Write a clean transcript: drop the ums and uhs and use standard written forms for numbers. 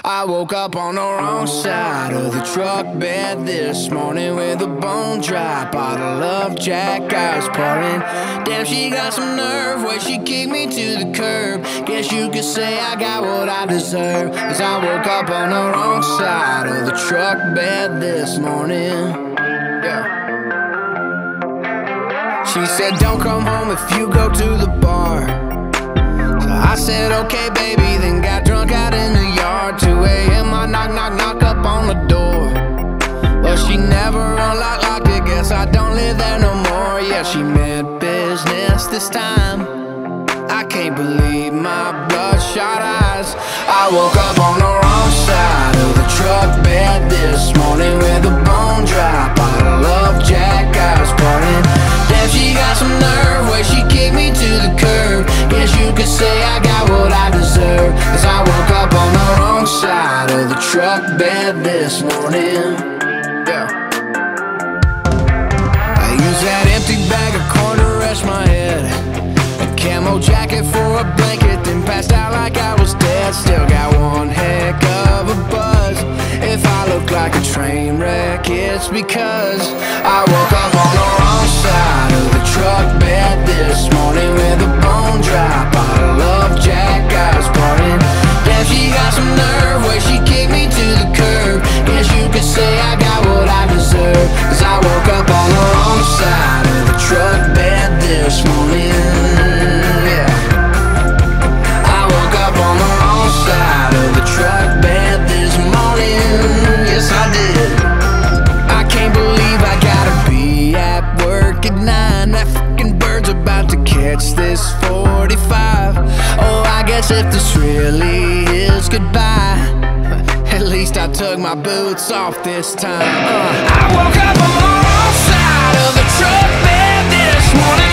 I woke up on the wrong side of the truck bed this morning with a bone dry bottle of Jack I was pouring. Damn, she got some nerve where she kicked me to the curb. Guess you could say I got what I deserve, 'cause I woke up on the wrong side of the truck bed this morning. Yeah. She said don't come home if you go to the bar. So I said okay baby, then got drunk out in the yard. 2 a.m. I knock up on the door, but she never unlocked it. Guess I don't live there no more. Yeah, she meant business this time. I can't believe my bloodshot eyes. I woke up on the wrong side of the truck bed this morning with a bone dry bottle of Jack I was pouring. Damn, she got some nerve where she kicked me to the curb. Guess you could say I got what I deserve, 'cause I woke up on the wrong side of the truck bed this morning. Yeah. I used that empty bag of corn to rest my head, a camo jacket for a blanket, then passed out like I was dead. Still got one heck of a buzz. If I look like a train wreck, it's because I woke up on the wrong side of the truck bed this morning with a bone dry bottle of Jack I was pouring. Damn, she got some nerve where she kicked me to the curb. Guess you could say I got what I deserve, 'cause I woke up on the wrong side of the truck bed this morning. Yeah. I woke up on the wrong side of the truck bed this morning. Yes, I did. I can't believe I gotta be at work at 9. That fucking bird's about to catch this 45. Oh, I guess if this really is goodbye, at least I took my boots off this time. I woke up on the wrong side of the truck bed this morning.